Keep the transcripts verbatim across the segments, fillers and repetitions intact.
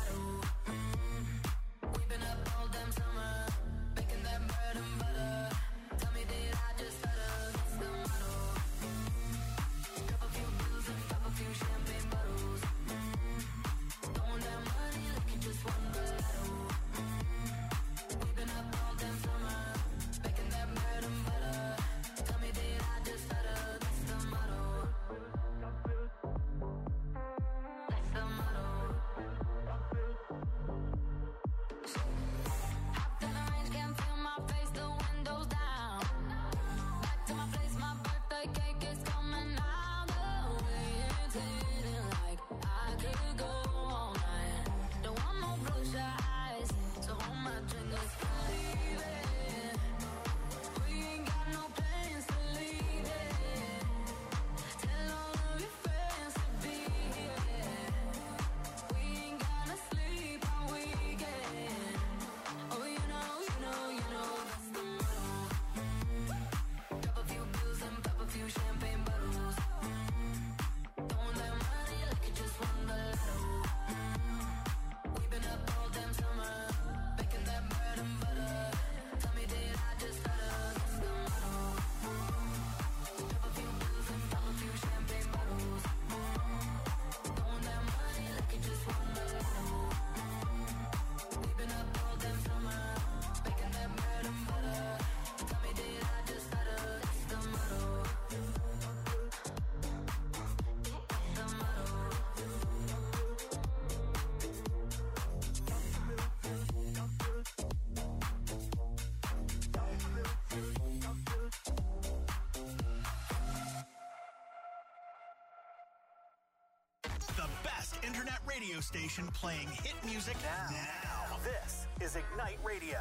radio station playing hit music now. now. This is Ignite Radio.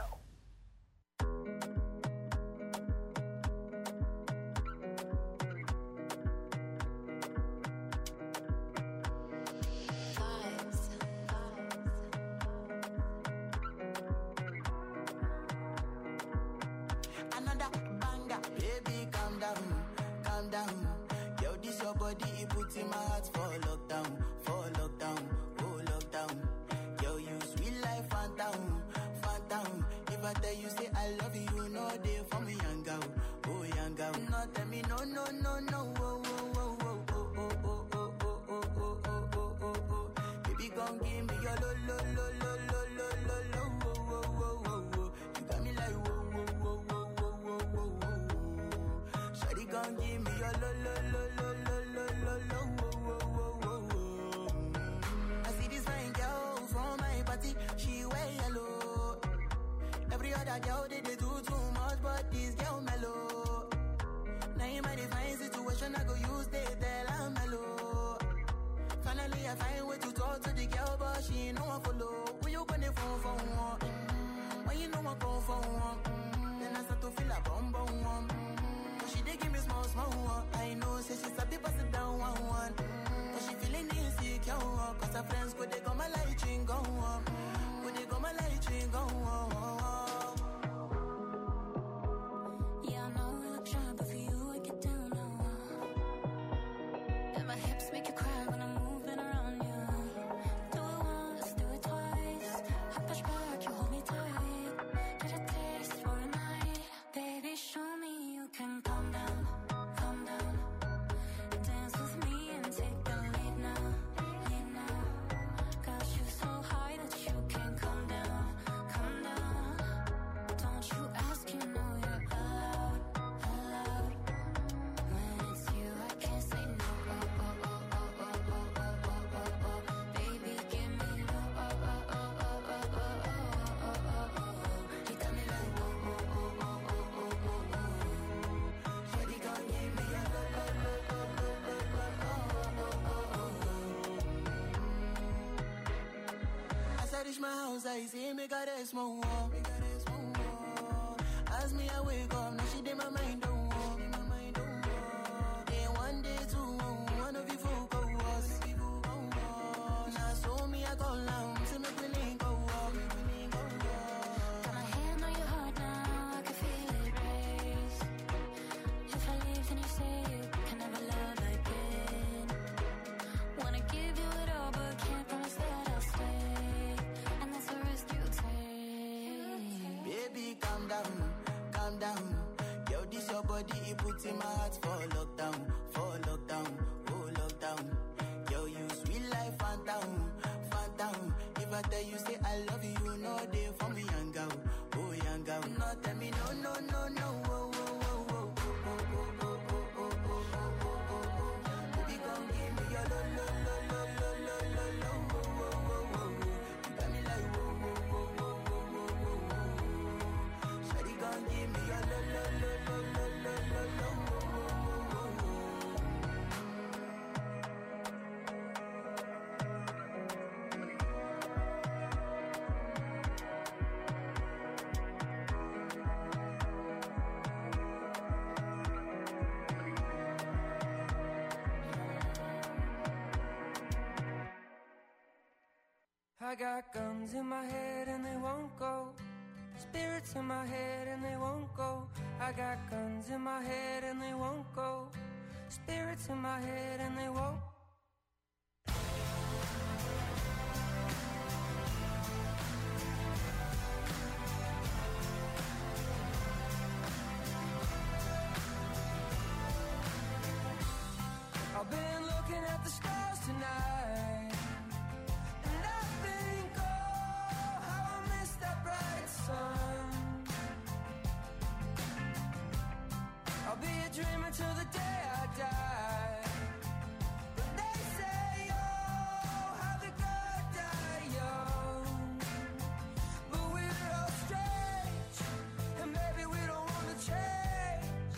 I see me got a small wall. As me I wake up, now she did my mind don't walk. Day one, day two, one of you folk go us. Now so me I go down, see me willing go up. Got my hand on your heart now, I can feel it race. If I leave then you say you can never love again. Wanna give you it all but can't promise that I'll stay. put in my heart for lockdown, for lockdown, oh lockdown. Yo, you sweet life, phantom, phantom. If I tell you say I love you, you know they for me, young girl, oh young girl. No, tell me no, no, no, no, oh, oh, oh, oh, oh, oh, oh, oh, oh, oh, oh, oh, oh. Baby, come give me your lo, lo, lo, lo, lo, lo, lo, lo, oh, oh, oh, oh. You got me like whoa, whoa, whoa, whoa, whoa, whoa, whoa. Shawty, come give me your lo, lo, lo, lo, lo, lo, lo, lo, oh, oh, oh, oh. I got guns in my head and they won't go. Spirits in my head and they won't go. I got guns in my head and they won't go. Spirits in my head and they won't. I've been looking at the stars tonight. I'll be a dreamer till the day I die. But they say, oh, how the good die young. But we're all strange, and maybe we don't want to change.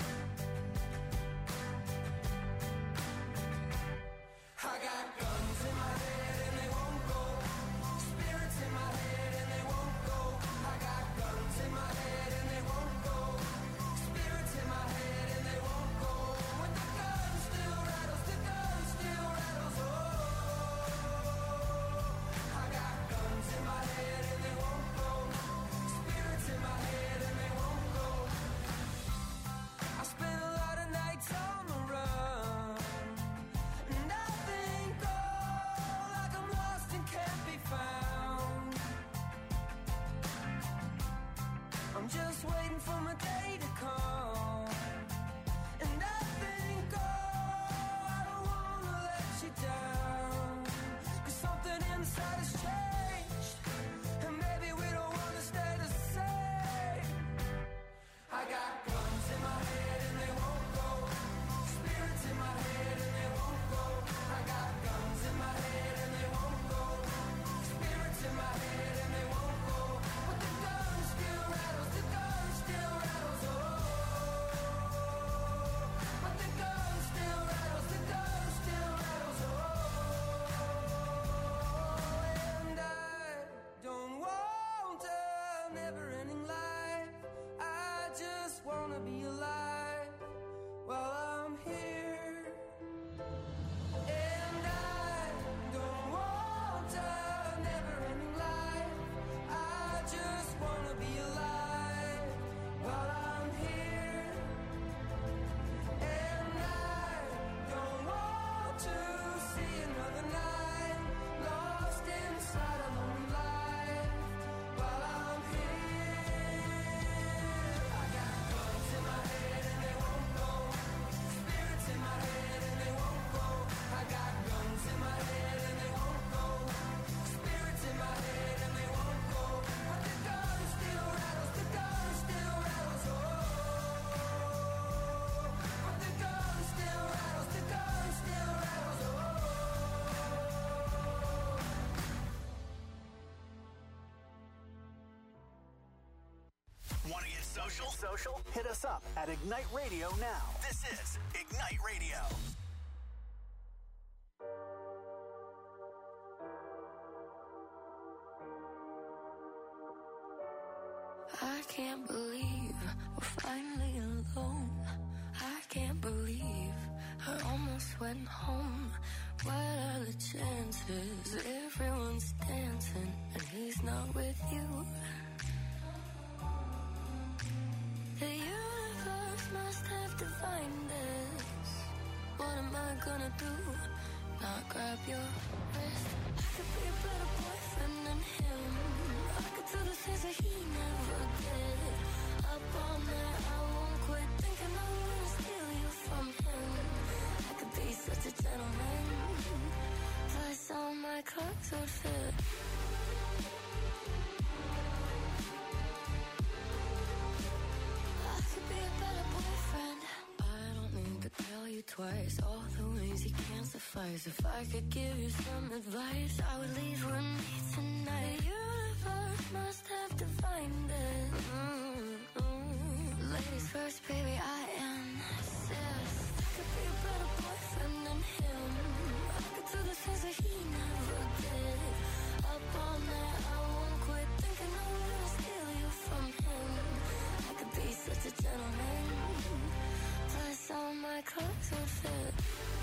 I got guns in my head and they won't go. Spirits in my head and they won't go. I got guns in my head and they won't go. Spirits in my head. I'm just waiting for my day to come. And I think, oh, I don't wanna let you down. Cause something inside has changed, and maybe we don't wanna stay the same. I got guns in my head and they won't go. Spirits in my head and they won't go. I got guns in my head and they won't go. Spirits in my head and they won't go. But the gun still rattles, the gun still rattles, oh. But the gun still rattles, the gun still rattles, oh. And I don't want a never-ending life. I just wanna be alive while I'm here. And I don't want a never-ending life. I just wanna be alive while I'm here. And I don't want to see another night lost inside a lonely life while I'm here. I got guns in my head and they won't go. Spirits in my head and they won't go. I got guns in my head and they won't go. Spirits in my head and they won't go. But the gun still rattles, the gun still rattles, oh. But the gun still rattles, the gun still rattles, oh. Want to get social? Social? Hit us up at Ignite Radio now. This is Ignite Radio. I can't believe we're finally alone. I can't believe I almost went home. What are the chances? Everyone's dancing and he's not with you. The universe must have divined this. What am I gonna do? Not grab your wrist. I could be a better boyfriend than him. I could do the things that he never did. Up all night, I won't quit thinking I wanna steal twice. All the ways you can't suffice. If I could give you some advice, I would leave with me tonight. The universe must have divined it. Mm-hmm. Ladies first, baby, I insist. I could be a better boyfriend than him. I could do the things that he never did. Up all night, I won't quit thinking I'm gonna steal you from him. I could be such a gentleman. Plus all my clothes would fit.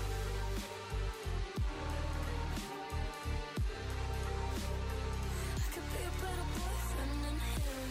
I could be a better boyfriend than him.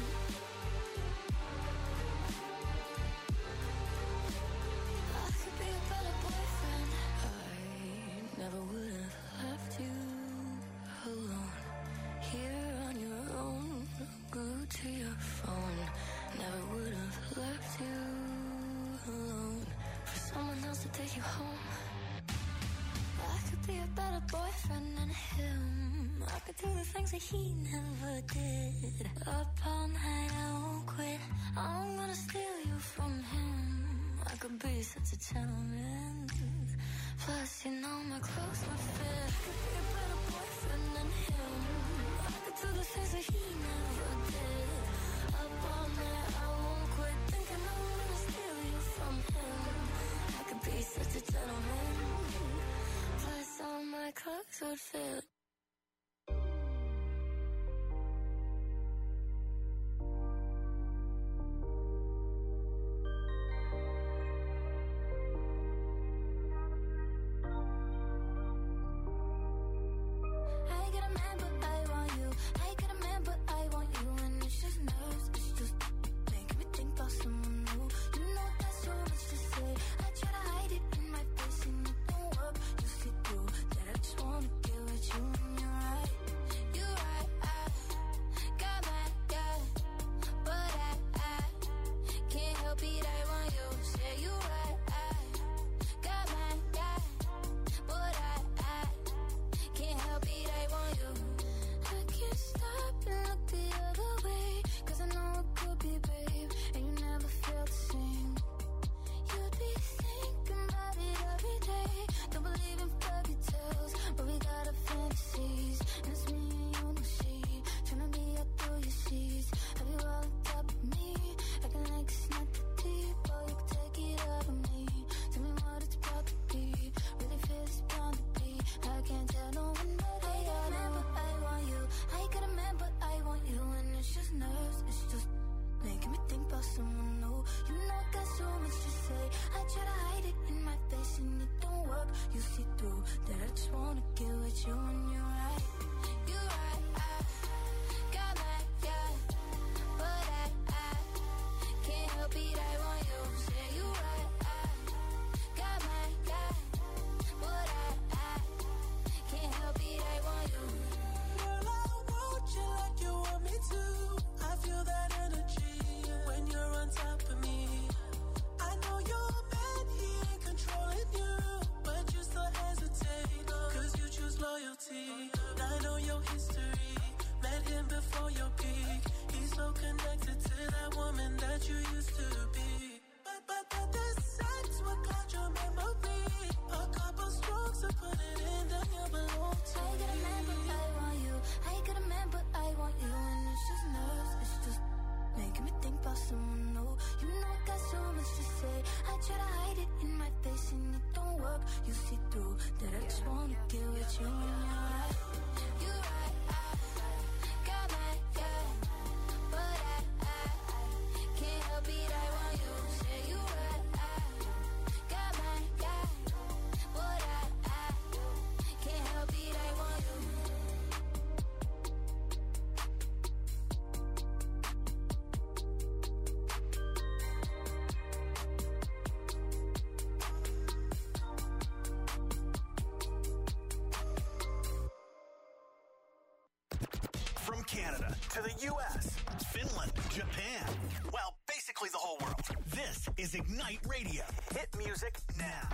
I could be a better boyfriend. I never would have left you alone. Here on your own, glued to your phone. Never would have left you alone for someone else to take you home. I could be a better boyfriend than him. I could do the things that he never did. Up all night, I won't quit. I'm gonna steal you from him. I could be such a gentleman. Plus, you know my clothes would fit. I could be a better boyfriend than him. I could do the things that he never did. Up all night, I won't quit thinking I'm gonna steal you from him. I could be such a gentleman. Plus, all my clothes would fit. Canada to the U S, Finland, Japan. Well, basically the whole world. This is Ignite Radio. Hit music now.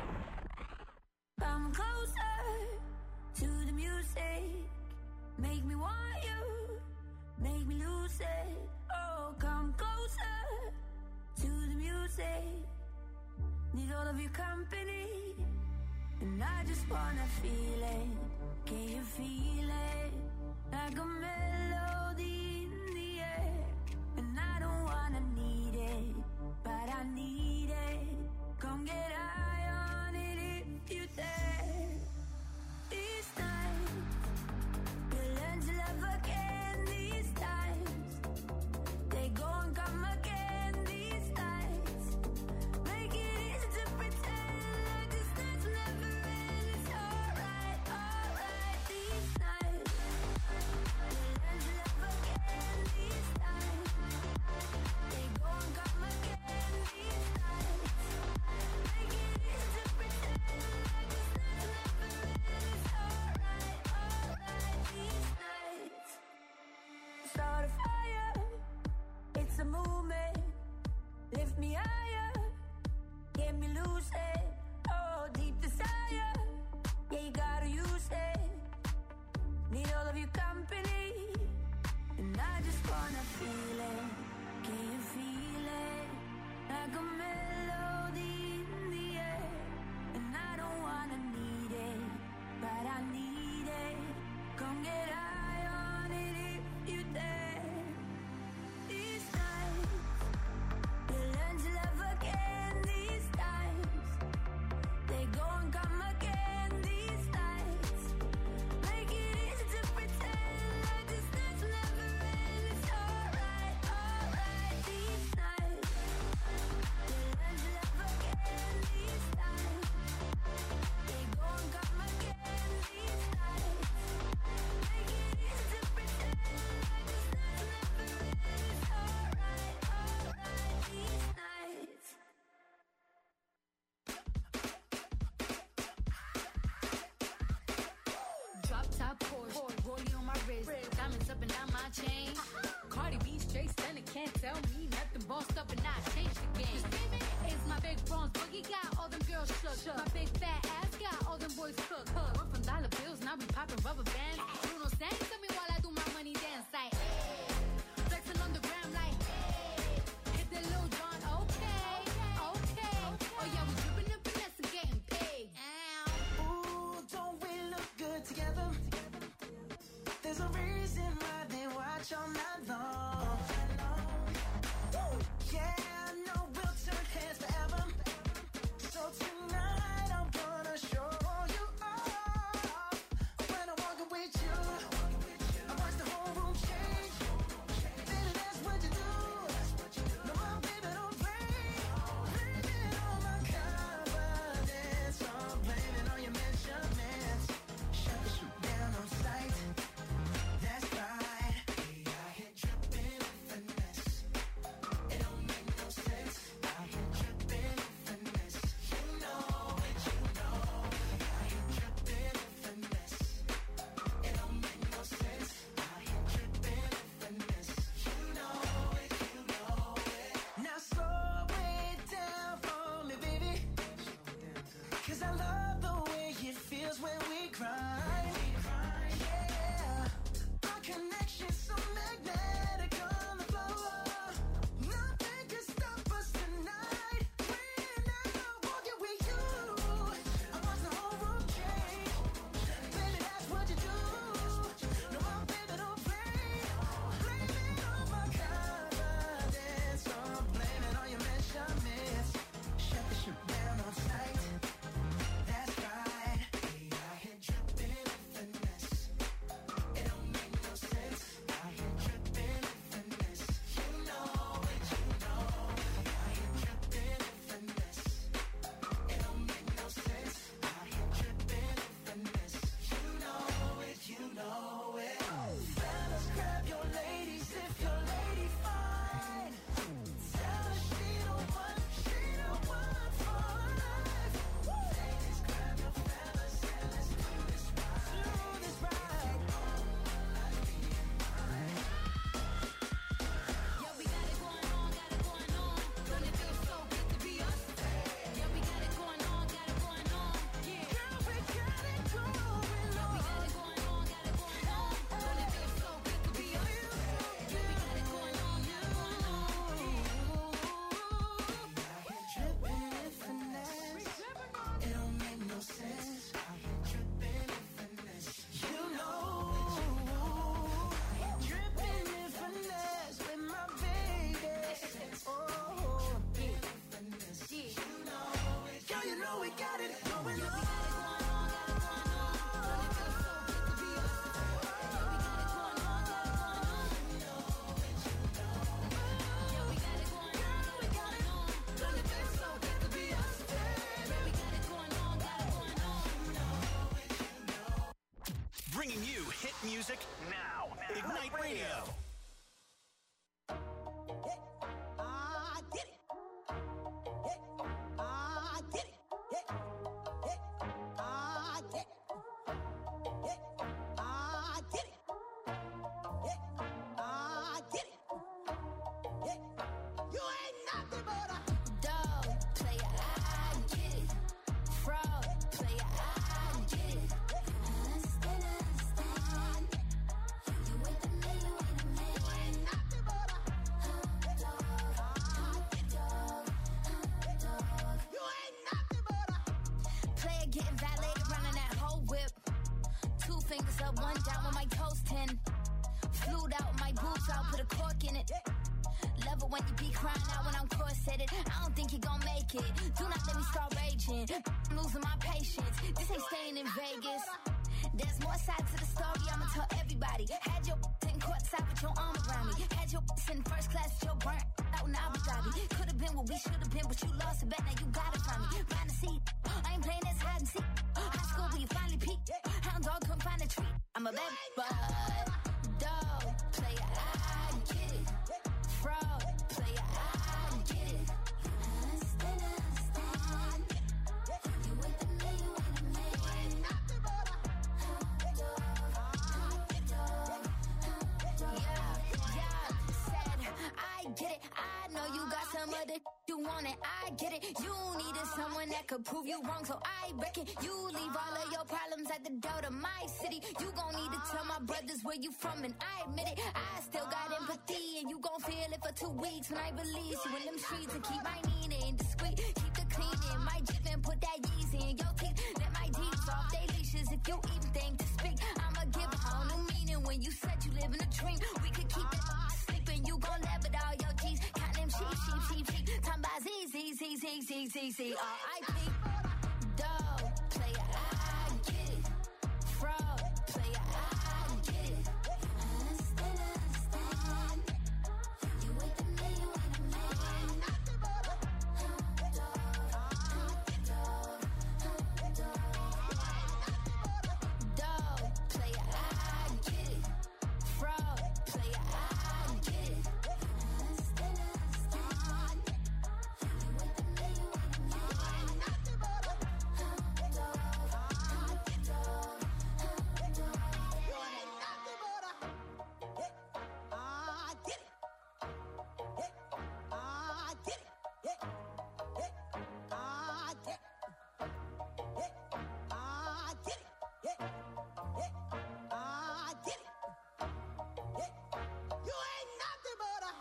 Come closer to the music. Make me want you. Make me lose it. Oh, come closer to the music. Need all of your company, and I just wanna feel it. Can you feel it? Like a melody in the air. And I don't wanna need it, but I need it. Come get high on it if you dare. These times, you learn to love again. These times, they go and come again. These nights, make it easy to pretend like this night's never end. It's alright, alright. These nights, you learn to love again. These times, they go and come again. These nights, make it easy to pretend like this night's never end. It's alright, alright. These nights, start a fire. It's a movement. Lift me higher. Get me lucid. Oh, deep desire. Yeah, you gotta use it. Need all of your company. And I just wanna feel it. Can you feel it? Like a melody in the air. And I don't wanna need it, but I need it. Come get high on it if you dare. These nights, you learn to love again. These times, they go and come again. These nights, make it easy to pretend like this music now. Ignite Radio. I get it. I get it. I get it. I get it. I get it. You ain't nothing but a Dog player, I get it. Fraud player, I get it. Understand, understand. You ain't the man, you ain't the man. you ain't nothing but a Dog, dog, dog. you ain't nothing but a Player getting violated, running that whole whip. Two fingers up, one down with my toes ten. Flued out my boobs, I'll put a cork in it. Love it when you be crying out when I'm corseted. I don't think you gon' make it. Do not let me start raging. I'm losing my patience. This ain't staying in Vegas. There's more sides to the story, I'ma tell everybody. Had your in courtside with your arm around me. Had your in first class with your burnt out in Abu Dhabi. Could've been what we should've been, but you lost a bet, now you gotta find me. Find a seat, I ain't playing this hide and seek. High school where you finally peaked. Hound dog couldn't find a treat. I'm a bad bud. Dog player, I get it. Fraud player, I get it. Understand, understand. You ain't the man, you ain't the man. nothing but a Yeah, yeah, said I get it. I know you got some other you want it. I get it. You needed someone that could prove you wrong, so I reckon you leave all of your problems at the door to my city. You gon' need to tell my brothers where you from, and I admit it. I still got empathy, and you gon' feel it for two weeks when I release you in them streets and keep my Nina discreet. Keep the cleaning, my Jeep and put that Yeezy in your teeth. Let my Jeeps off they leashes if you even think to speak. I'ma give a whole new meaning when you said you live in a dream. We could keep it sleeping, you gon' laugh at all your G's. Count them sheep, sheep, sheep, sheep. Time by Z, Z, Z, Z, Z, Z, Z, R I P. Dog player, I get it. Fraud player, I get it. Understand, understand. You ain't the man, you ain't the man. nothing but a Dog player, I get it. Fraud player, I get it. Understand, understand. You ain't the man, you ain't the man. nothing but a you ain't nothing but a I get it. I get it. I get it. I get it. I get it. You ain't nothing but a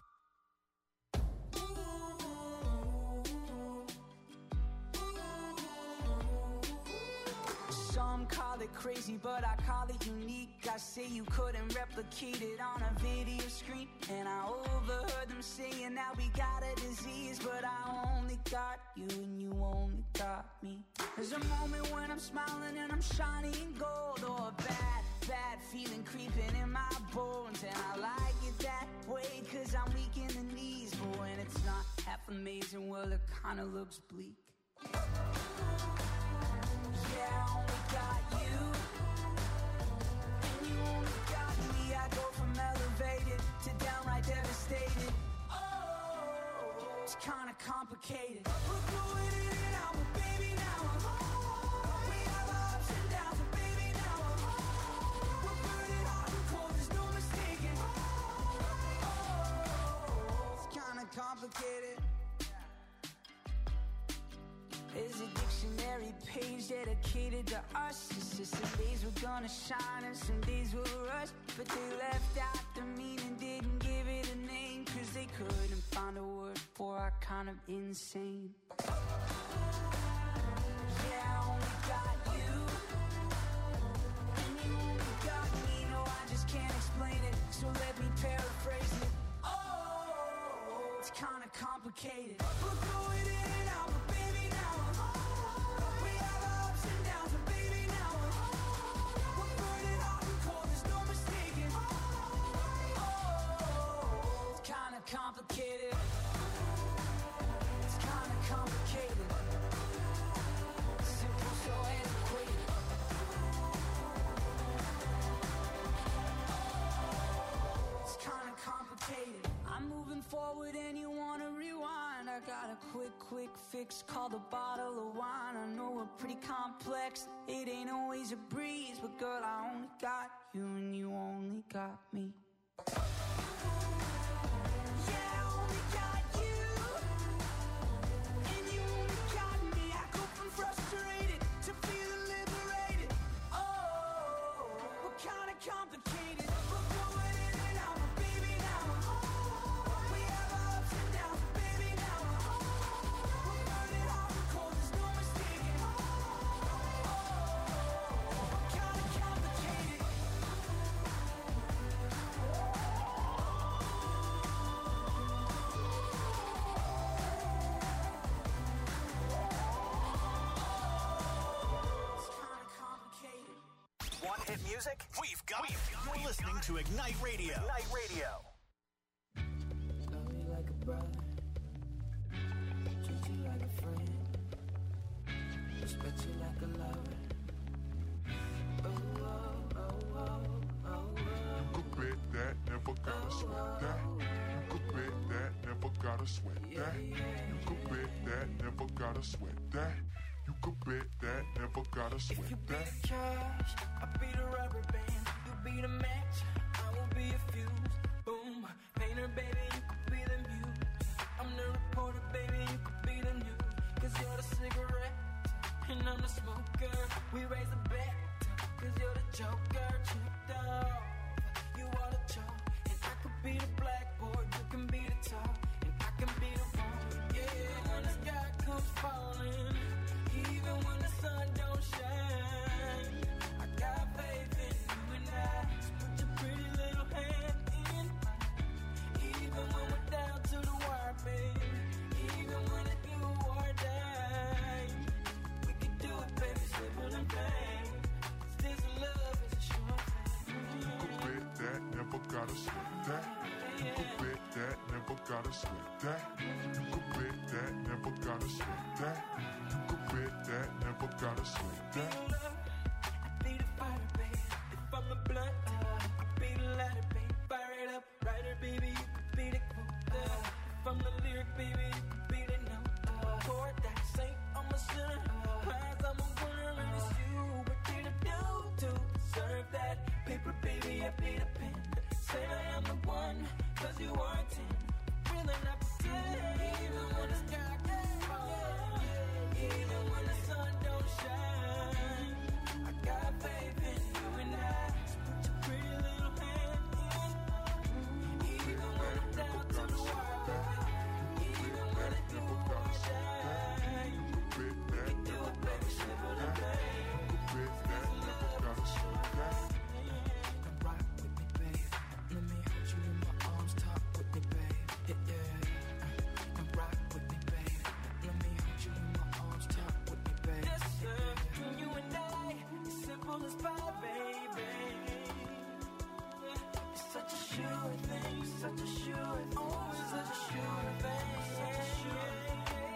Some call it crazy, but I call it unique. I say you couldn't replicate it on a video screen. And I overheard them saying that we got a disease, but I only got you and you only got me. There's a moment when I'm smiling and I'm shining gold, or a bad, bad feeling creeping in my bones. And I like it that way, cause I'm weak in the knees. But when it's not half amazing, well, it kinda looks bleak. Yeah, I only got you, and you only got me. I go from elevated to downright devastated. Oh, it's kinda complicated. We're going in and out, but baby, now I'm home. We have our ups and downs, but baby, now I'm home. We're burning hot and cold, there's no mistaking. Oh, it's kinda complicated. There's a dictionary page dedicated to us. It's just some days we're gonna shine and some days we'll rush. But they left out the meaning, didn't give it a name, cause they couldn't find a word for our kind of insane. Yeah, I only got you, and you only got me. No, I just can't explain it, so let me paraphrase it. Oh, it's kinda complicated. We're going in and out, but baby, now I'm home. We have our ups and downs, but baby, now I'm home. We're burning hot and cold, there's no mistaking. Oh, it's kinda complicated. It's kinda complicated. Simple, so antiquated. got a quick, quick fix called a bottle of wine. I know we're pretty complex. It ain't always a breeze, but girl, I only got you and you only got me. Hit music? We've got We've it. Got You're We've listening got to Ignite Radio. Ignite Radio. Love you like a brother. Treat you like a friend. Respect you like a lover. Oh, oh, oh, oh, oh. You could bet that, never gotta sweat that. You could bet that, never gotta sweat that. You could bet that, never gotta sweat that. You could bet that, never gotta sweat that. If you be the cash, I'll be the rubber band. You be the match, I will be a fuse. Boom, painter, baby, you could be the muse. I'm the reporter, baby, you could be the news. Cause you're the cigarette, and I'm the smoker. We raise a bet, cause you're the joker. Chipped off, you are the chalk. And I could be the blackboard, you can be the top. And I can be the one, yeah, when the sky comes falling. Even when the sun don't shine, I got faith in you and I. So put your pretty little hand in mine. Even when we're down to the wire, baby. Even when it's do or die, we can do it, baby, simple and plain. This love is a sure thing. You could bet that, never gotta sweat that. You could bet that, never gotta sweat that. You could bet that, never gotta sweat that. That never gotta sweat that. I be the fighter, baby. If I'm the blunt, I be the lighter, baby. Fire it up, writer, baby. You could be the quote. If I'm the lyric, baby, you could be the note. Chord that saint, I'm a sinner. Eyes, I'm a winner, and it's you. What did I do to deserve that? Paper, baby, I be the pen. Say I am the one, cause you are a ten. Really not pretend, even when the sky gets falling. Even when the sun don't shine, I got faith in you and I. So put your pretty little hand in mine. Even when I'm down to the wire, even when it do or die, we can do it, baby, simple and plain. This love is a sure thing. Come rock with me, babe. Let me hold you in my arms, talk with me, babe. Yeah, yeah. Come rock with me, babe. Let me hold you in my arms, talk with me, babe. Yes, sir. Between you and I, it's simple as pie, baby. It's such a sure thing, such a sure thing, oh, it's such a sure thing, such a sure thing.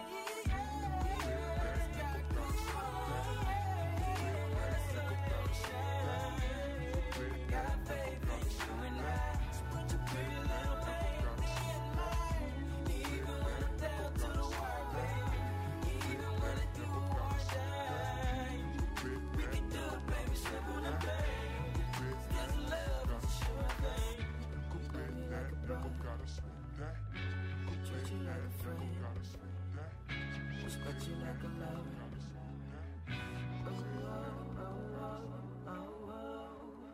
Respect you like a lover. Oh, oh, oh, oh, oh.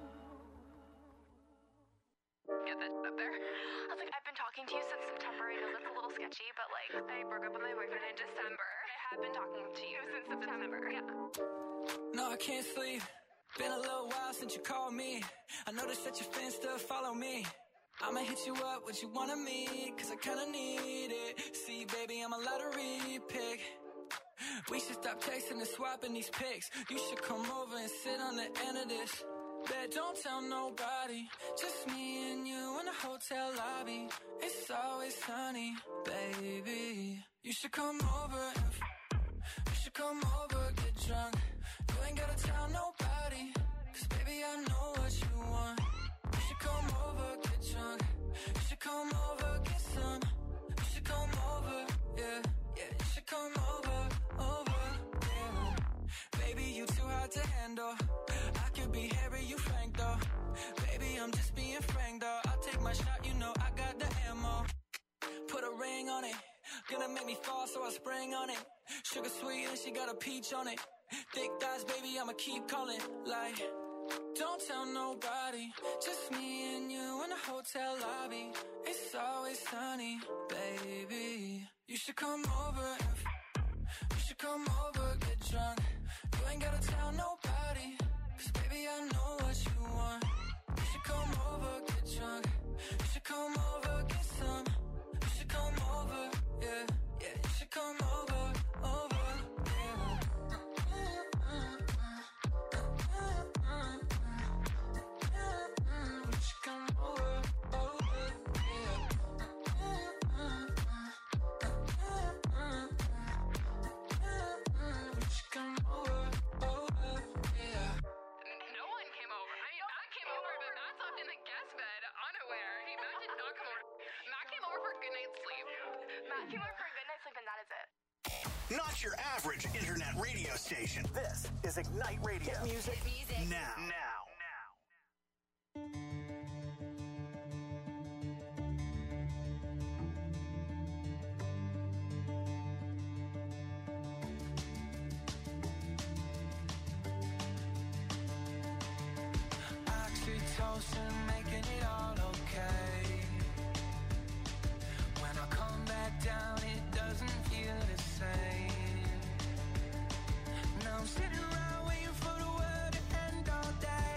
Get this up there. I was like, I've been talking to you since September. I know that's a little sketchy, but like, I broke up with my boyfriend in December. I have been talking to you since September. Yeah. No, I can't sleep. Been a little while since you called me. I noticed that your fans still follow me. I'ma hit you up, what you wanna meet, cause I kinda need it. See, baby, I'm a lottery pick. We should stop texting and swapping these pics. You should come over and sit on the end of this. Bet, don't tell nobody. Just me and you in the hotel lobby. It's always sunny, baby. You should come over and f- You should come over, get drunk. You ain't gotta tell nobody, cause baby, I know what you want. You should come over, get drunk. You should come over, get some. You should come over, yeah. on it. Gonna make me fall, so I spring on it. Sugar sweet and she got a peach on it. Thick thighs, baby, I'ma keep calling. Like, don't tell nobody, just me and you in the hotel lobby. It's always sunny, baby. You should come over, if, you should come over, get drunk. You ain't gotta tell nobody, cause baby I know what you want. You should come over, get drunk. You should come over, get some. You should come over, yeah, yeah. You should come over, over, yeah. You should come over, over, yeah. You should come over, over, yeah. No one came over. I mean, Matt came over, but Matt slept in the guest bed, unaware. He, Matt did not come over. Matt came over for a good night's sleep. Matt came over for a good night's sleep, and that is it. Not your average internet radio station. This is Ignite Radio. Hit music, Music. now. Now. Oxytocin, making it all okay. When I come back down, it doesn't feel the same. Now I'm sitting around waiting for the world to end all day.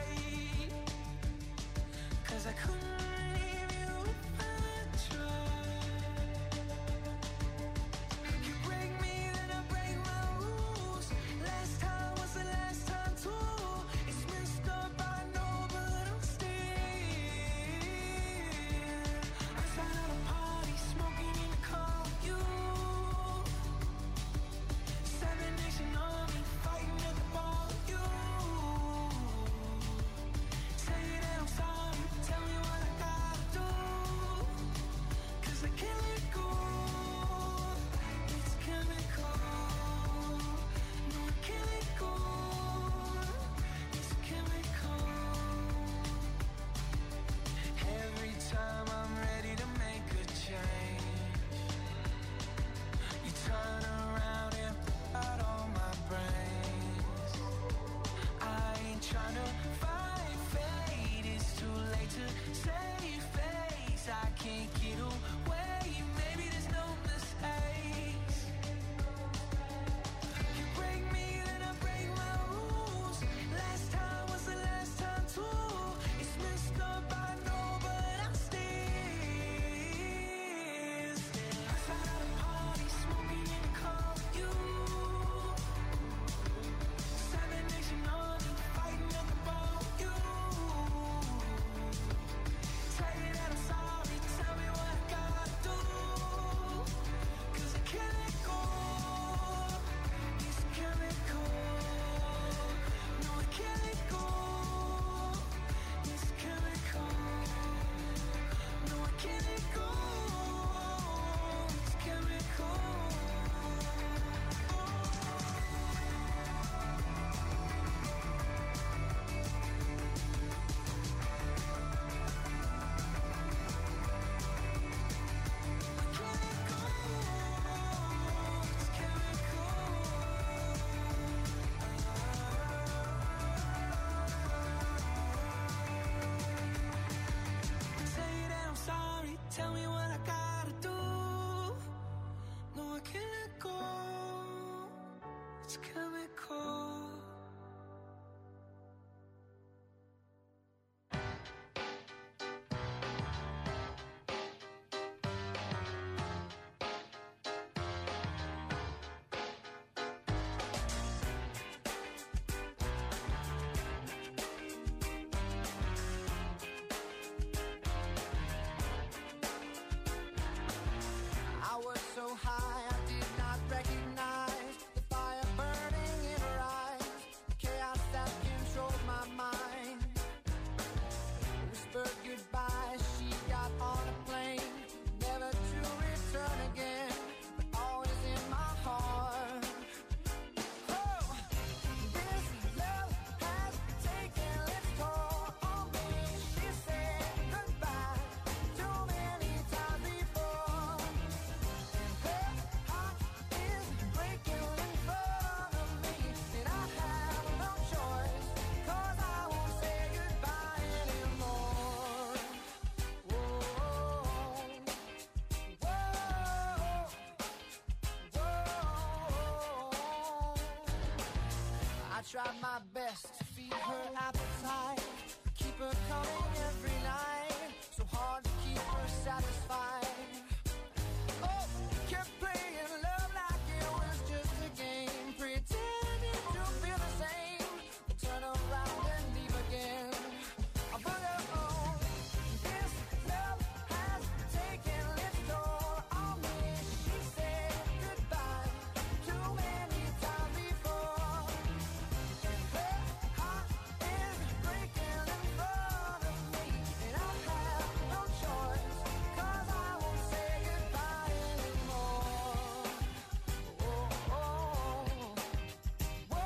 try my best to feed her appetite, keep her coming every night, so hard to keep her satisfied. Oh, kept playing love like it was just a game, pretending to feel the same, but turn around and leave again. I put her on. This love has taken its toll on me. She said goodbye too many times before, and her heart is breaking in front of me, and I have no choice, 'cause I won't say goodbye anymore. Oh, oh, whoa,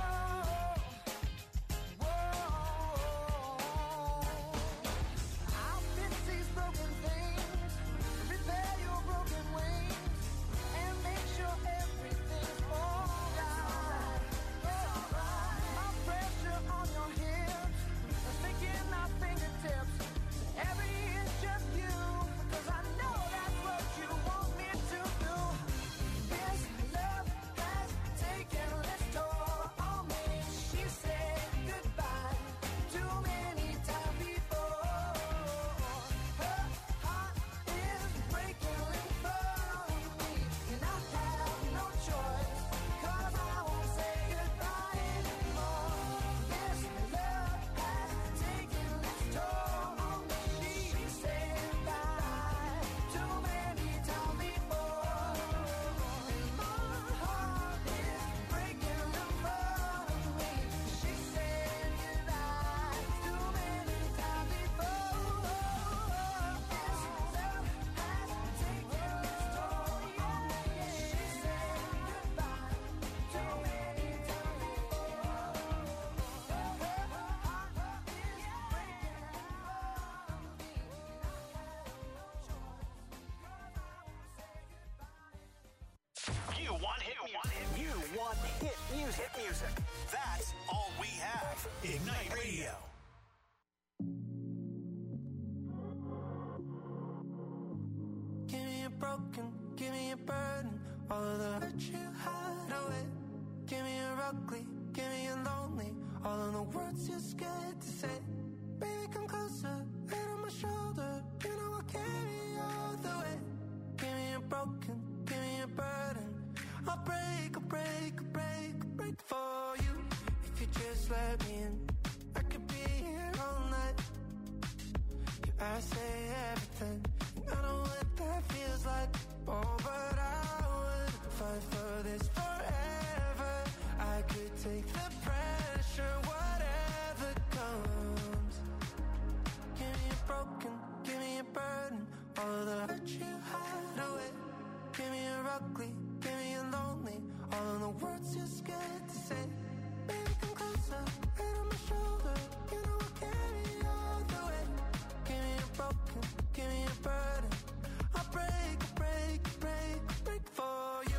whoa. I'll fix these broken things, repair your broken wings, and make sure everything's alright. My pressure on your hips, sticking our fingertips, every inch of you, 'cause I know that's what you want me to do. This love has taken its toll on me. She said goodbye too many times before. Her heart is breaking in front of me, and I have no choice, 'cause I won't say goodbye anymore. This love has taken its toll on me. She said goodbye too many times before, and my heart is breaking in front of me. She said goodbye too many times before. This love has taken its toll on me. She said goodbye too many times before. Her heart is breaking in front of me, and I have no choice, 'cause I won't say goodbye. You want hit music. You want hit music. Hit music. That's all we have. Ignite Radio. Give me a broken, give me a burden, all of the hurt you hide away. Give me a ugly, give me a lonely, all of the words you're scared to say. Baby, come closer, head on my shoulder, you know I'll carry you all the way. Give me a broken, give me a burden, I'll break, I'll break, I'll break, I'll break for you. If you just let me in, I could be here all night. I say everything, and I know what that feels like. Oh, but I would fight for this forever. I could take the pressure, whatever comes. Give me a broken, give me a burden, all of the hurt you hide away. Give me a ugly, give me a lonely, all of the words you're scared to say. Baby, come closer, head on my shoulder, you know I'll carry you all the way. Give me a broken, give me a burden, I'll break, break, break, break for you.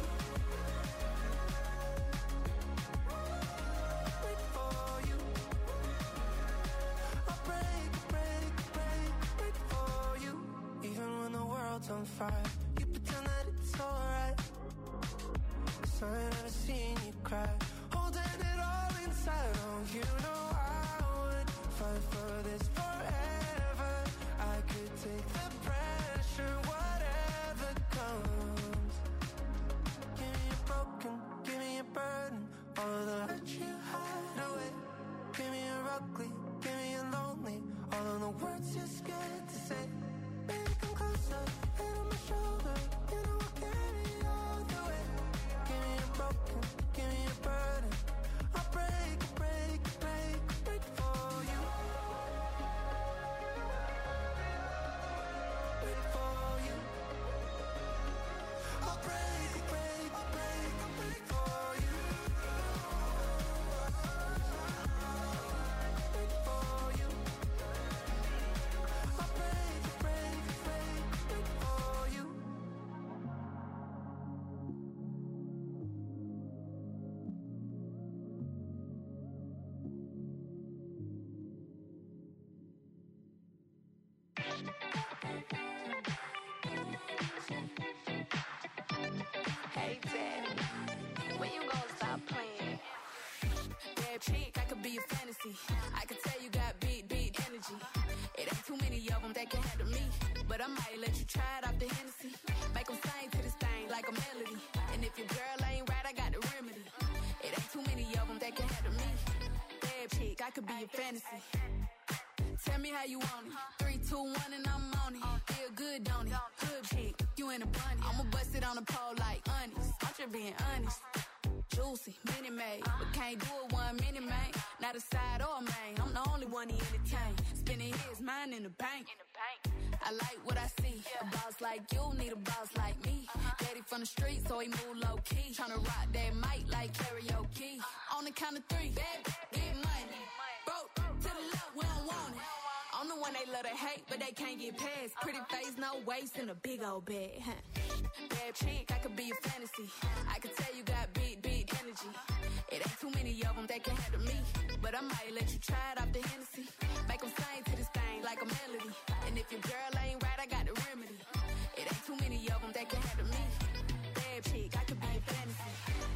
Break for you. I'll break, break, break, break for you. Even when the world's on fire, you pretend that it's alright. 'Cause I ain't never seen you cry, holding it all inside. Oh, you know I would fight for this forever. I could take the pressure, whatever comes. Give me a broken, give me a burden, all of the hurt you hide away. Give me a ugly, give me a lonely, all of the words you're scared to say. Baby, come closer, head on my shoulder, you know I'll carry you all the way. Give me a broken, give me a burden, I'll break, break, break, break for you. Break for you. I'll break, break, break, break for you. Break for you. I'll break, break, break, break for you. Hey, Daddy, when you gonna stop playing? chick, I could be a fantasy. I could tell you got big, big energy. It ain't too many of them that can handle me, but I might let you try it off the Hennessy. Make them sing to this thing like a melody. And if your girl ain't right, I got the remedy. It ain't too many of them that can handle me. Bad chick, I could be a fantasy. Tell me how you want it. Three, two, one, and I'm on it. Feel good, don't it? Hood chick, you in a bunny. I'ma bust it on the pole like honest. I'm just being honest. Juicy, mini made, but can't do it one minute, man. Not a side or a main. I'm the only one he entertain. Spending his mind in the bank. I like what I see. A boss like you need a boss like me. Daddy from the street, so he move low key. Tryna rock that mic like karaoke. On the count of three, bad, get money. Broke to the left, we don't want it. I'm the one they love to hate, but they can't get past. Pretty face, no waist, and a big old bag. Bad chick, I could be a fantasy. I could tell you got big, big energy. It ain't too many of them that can handle me, but I might let you try it off the Hennessy. Make them sing to this thing like a melody. And if your girl ain't right, I got the remedy. It ain't too many of them that can handle me. Bad chick, I could be a fantasy.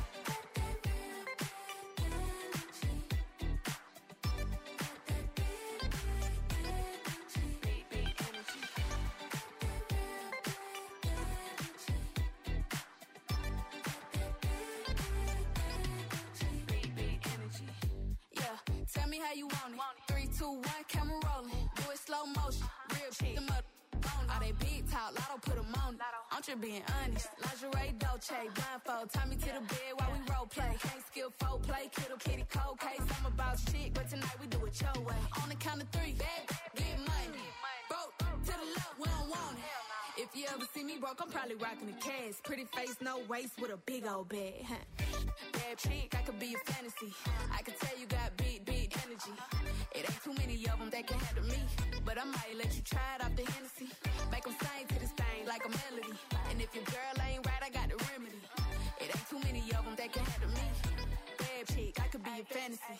Tell me how you want it. Three, two, one, camera rolling. Do it slow motion. Real shit. Them up on all they big talk. Lotto put them on it. I'm just being honest. Lingerie, Dolce, blindfold. Tie me to the bed while we role play. Can't skill folk play. Kiddo, kitty, cold case. I'm about shit, but tonight we do it your way. On the count of three, bad, get money. Broke to the left, we don't want it. If you ever see me broke, I'm probably rocking the cash. Pretty face, no waist, with a big old bag. Bad chick, I could be a fantasy. I could tell you got big, big energy. It ain't too many of them that can handle me, but I might let you try it off the Hennessy. Make them sing to this thing like a melody. And if your girl ain't right, I got the remedy. It ain't too many of them that can handle me. Bad chick, I could be a fantasy.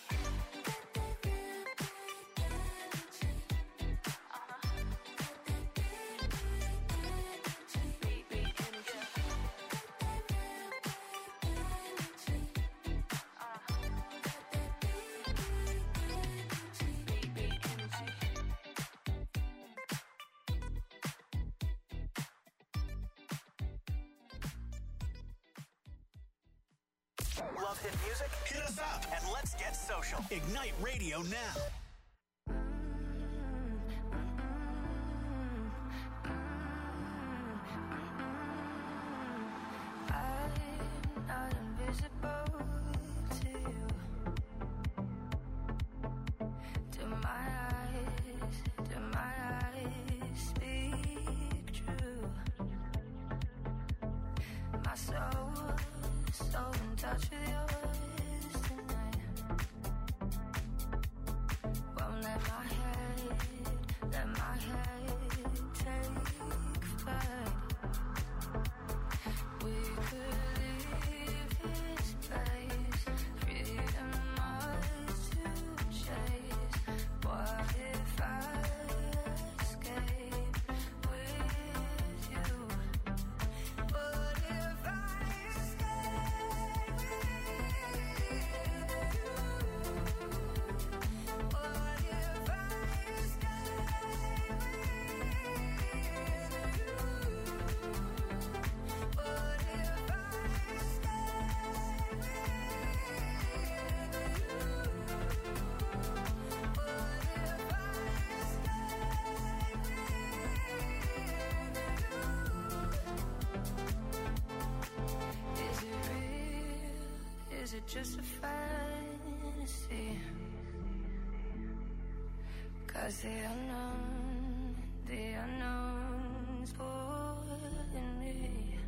Love hit music? Hit us up and let's get social. Ignite Radio now. I'm not invisible to you. Do my eyes, do my eyes speak true? My soul, so in touch with yours tonight. Won't let my head, let my head take flight. We could leave this place, freedom ours to chase. What if I escape with you? What if I escape with you? What if I escape with Is it just a fantasy? 'Cause the unknown, the unknown's pulling me.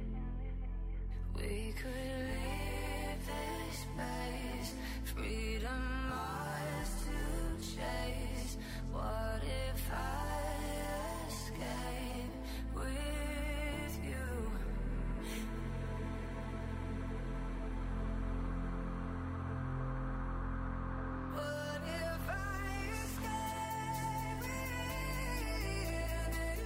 We could leave this space, freedom ours to chase. What if I escape with you? What if I escape with you?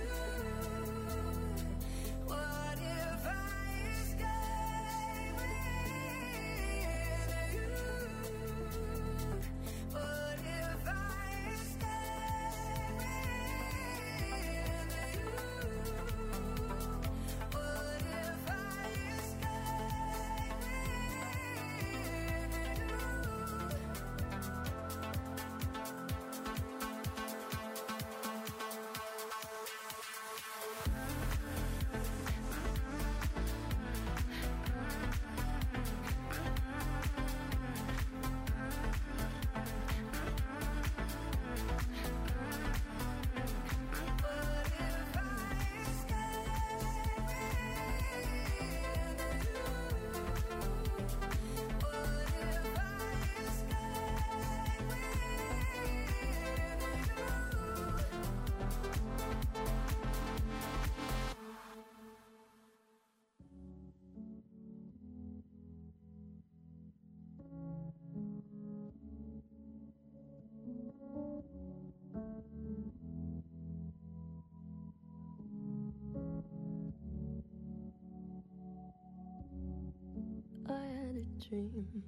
dream.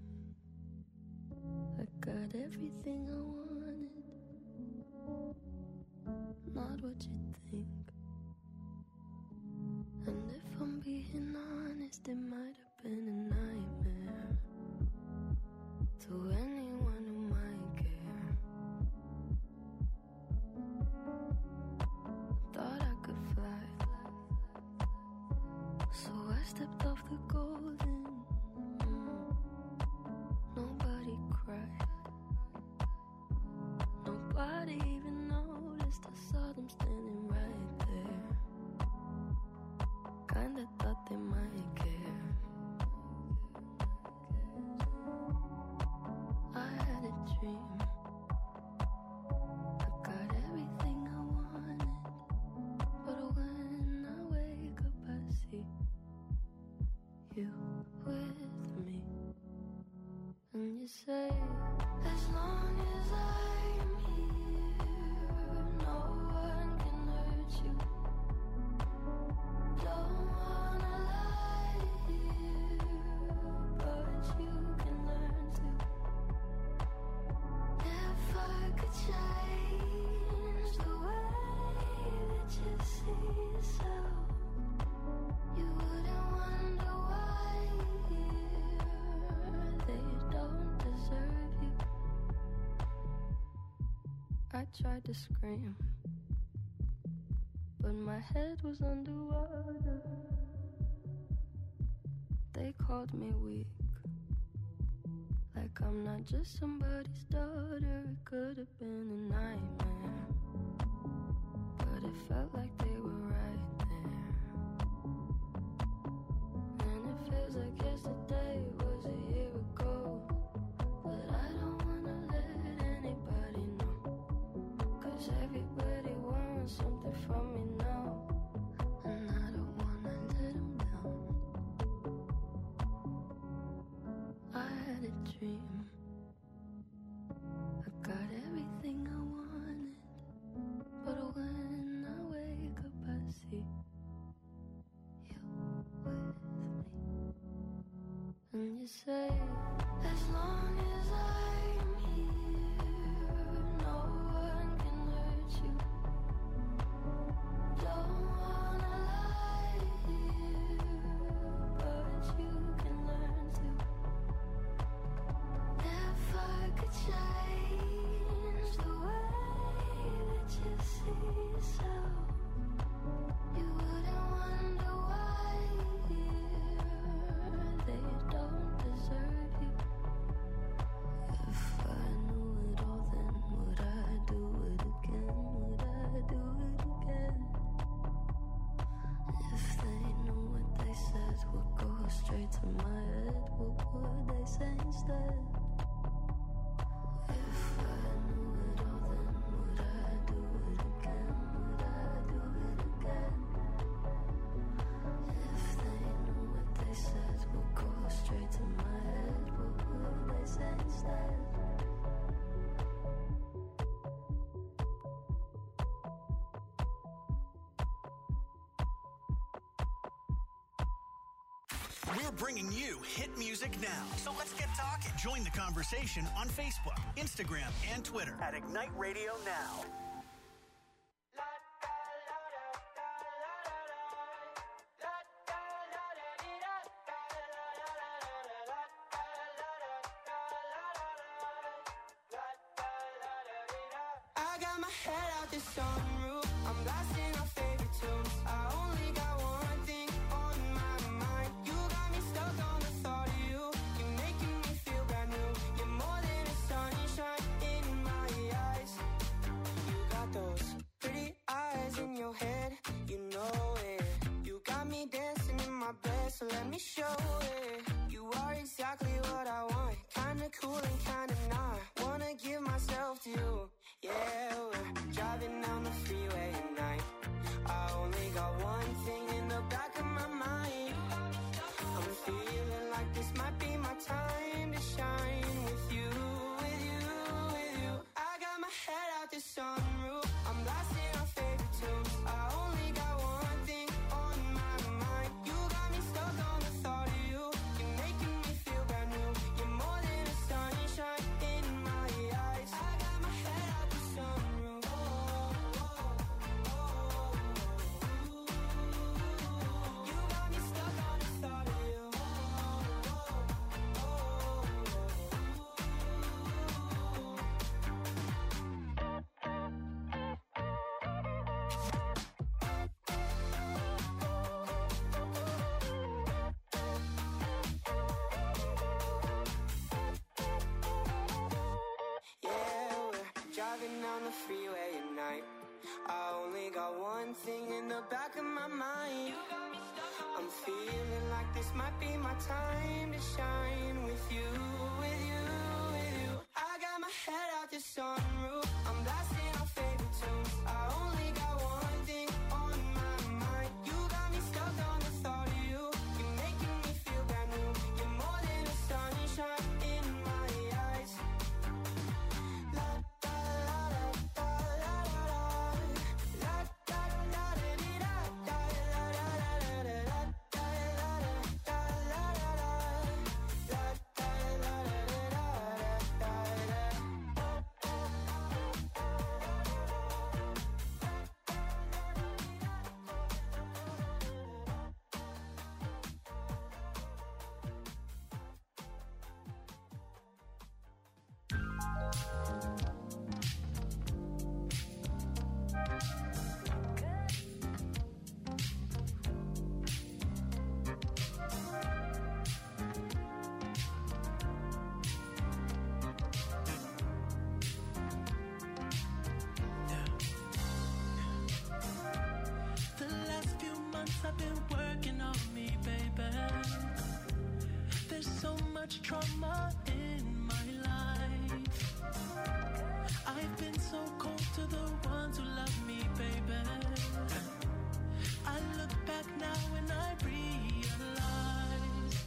I got everything I wanted, not what you think. And if I'm being honest, it might have been a nightmare to anyone who might care. Thought I could fly, so I stepped off the golden. Mm. Nobody cried, nobody even noticed. I saw them standing right there. Kinda thought they might care. I had a dream. I got everything I wanted, but when I wake up I see you with me. And you say, as long as I'm here, no one can hurt you. Don't wanna lie here, but you can learn to. If I could change the way that you see yourself, you wouldn't wonder why they don't deserve you. I tried to scream, but my head was underwater. They called me weak, like I'm not just somebody's daughter. It could have been a nightmare, but it felt like they were right there. And it feels like yesterday was a year ago, but I don't wanna let anybody know, 'cause everybody wants something from me now, and I don't wanna let them down. I had a dream. I got everything I wanted, but when I wake up I see you with me. And you say, as long as I'm here, no one can hurt you. Don't wanna lie here, but you can learn to. If I could change the way that you see yourself, you wouldn't wonder why they don't deserve you. If I knew it all, then would I do it again? Would I do it again? If they knew what they said would go straight to my head, what would they say instead? If I knew it all, then would I do it again? Would I do it again? If they knew what they said would go straight to my head, what would they say instead? We're bringing you hit music now. So let's get talking. Join the conversation on Facebook, Instagram, and Twitter at Ignite Radio Now. I got my head out the sunroof. I'm blasting our favorite tunes. I only got one thing on my mind. You got me stuck on the thought of you. You're making me feel brand new. You're more than a sunshine in my eyes. You got those pretty eyes in your head. You know it. You got me dancing in my bed, so let me show it. You are exactly what I want. Kinda cool and kinda not. Wanna give myself to you. Yeah, we're driving down the freeway at night. I only got one thing in the back of my mind. I'm feeling like this might be my time to shine with you, with you, with you. I got my head out the sunroof. I'm blasting our favorite tunes. I only got one thing on my mind. You got me stuck on the thought of you. You're making me feel brand new. freeway at night. I only got one thing in the back of my mind. I'm feeling like this might be my time to shine with you, with you, with you. I got my head out the sunroof, I'm blasting our favorite tunes. I only got one thing on my mind. You got me stuck on the thought of you. You're making me feel brand new. You're more than a sunshine in my eyes. La da la da da la da da. La da da da dee da da la da da da da da la da la da da. La da la da da da da The last few months I've been working on me, baby. There's so much trauma in my life. I've been so cold to the ones who love me, baby. I look back now and I realize.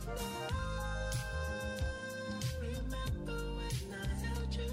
Remember when I held you?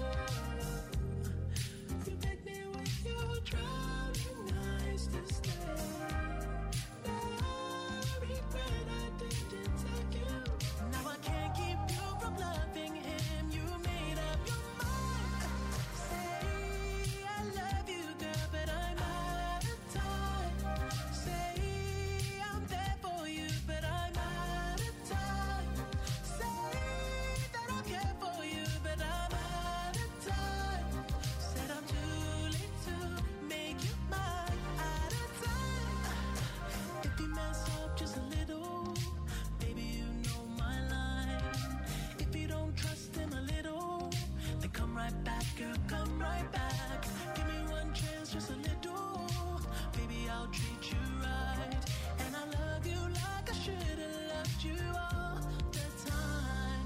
You made me with your drowning eyes to stay. No regret I didn't tell you. Now I can't keep you from loving him. You made up your mind. Say I love you, girl, but I'm out of time. Say I'm there for you, but I'm out of time. Say that I care for you, but I'm out of time. Said I'm too late to make you mine. Out of time. If you mess up just a little, baby, you know my line. If you don't trust him a little, then come right back, girl, come right back. Give me one chance, just a little. Baby, I'll treat you right. And I love you like I should have loved you all the time.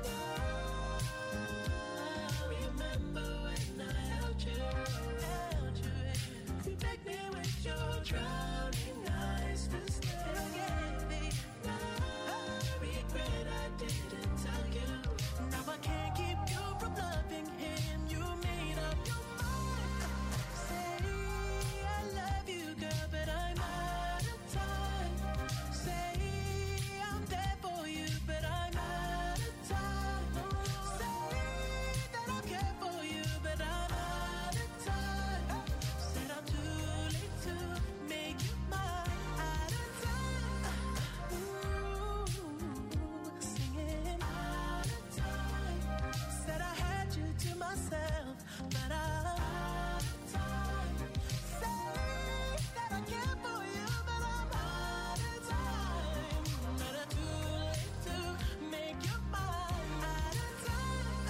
Now, remember when I held you, held you. You begged me with your drowning eyes to stay. No regret I didn't tell you. Now I can't keep you from loving him. You made up your mind. Say I love you, girl, but I'm out of time. Say I'm there for you, but I'm out of time. Say that I care for you, but I'm out of time. Said I'm too late to make you mine. Out of time. Ooh, singing out of time. Said I had you to myself, but I'm out of time. Say that I care for you, but I'm out of time. But I'm too late to make you mine. Out of time.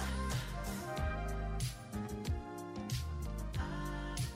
Out of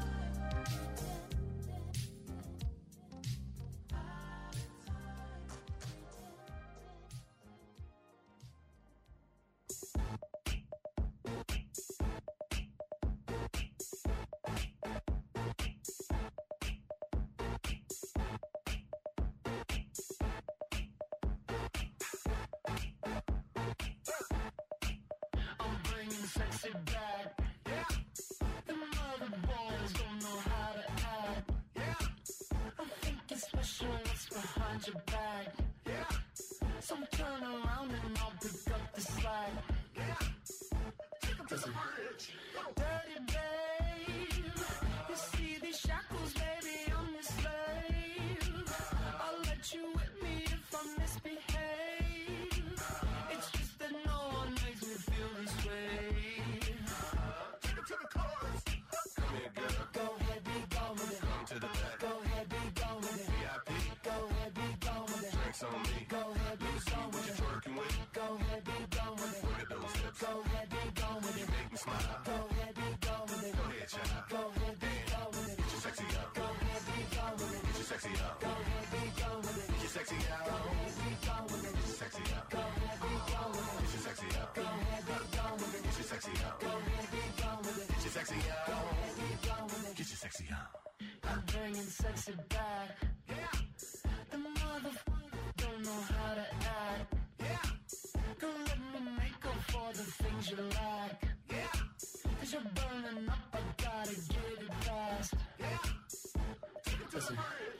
I'm bringing sexy back. Yeah. The mother boys don't know how to act. Yeah. I'm thinking special what's behind your back. Yeah. So turn around and I'll pick up the slack. Yeah. Take 'em to the bridge. Dirty babe. You see these shackles, baby, I'm your slave. I'll let you whip me if I misbehave. It's just that no one makes me feel this way. Take 'em to the chorus. Come here, girl. Go ahead, be gone with it. Come to the back. Go ahead, be gone with it. V I P. Go ahead, be gone with it. Drinks on me. Go ahead, be gone with it. Twerking with. Go ahead, be gone with it. Look at those hips. Go ahead, be gone with it. You make me smile. Go ahead, be gone with it. Go ahead, sexy out. Go ahead, be gone with it. Get your sexy out. Go ahead, be gone with it. Get your sexy out. Go ahead, be gone with it. Get your sexy out. Go ahead, be gone with it. Get your sexy out. Go ahead, be gone with it. Get your sexy out. Go ahead, be gone with it. Get your sexy out. I'm bringing sexy back. Yeah. The motherfucker don't know how to act. Yeah. Don't let me make up for the things you lack. Yeah. Cause you're burning up, I gotta get it fast. Yeah. Listen.